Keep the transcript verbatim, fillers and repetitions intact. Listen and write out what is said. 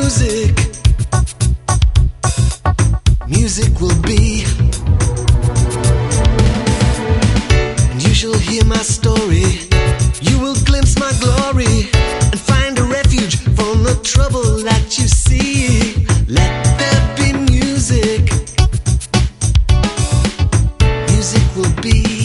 music. Music will be, and you shall hear my story. You will glimpse my glory and find a refuge from the trouble that you see. Let there be music. Music will be.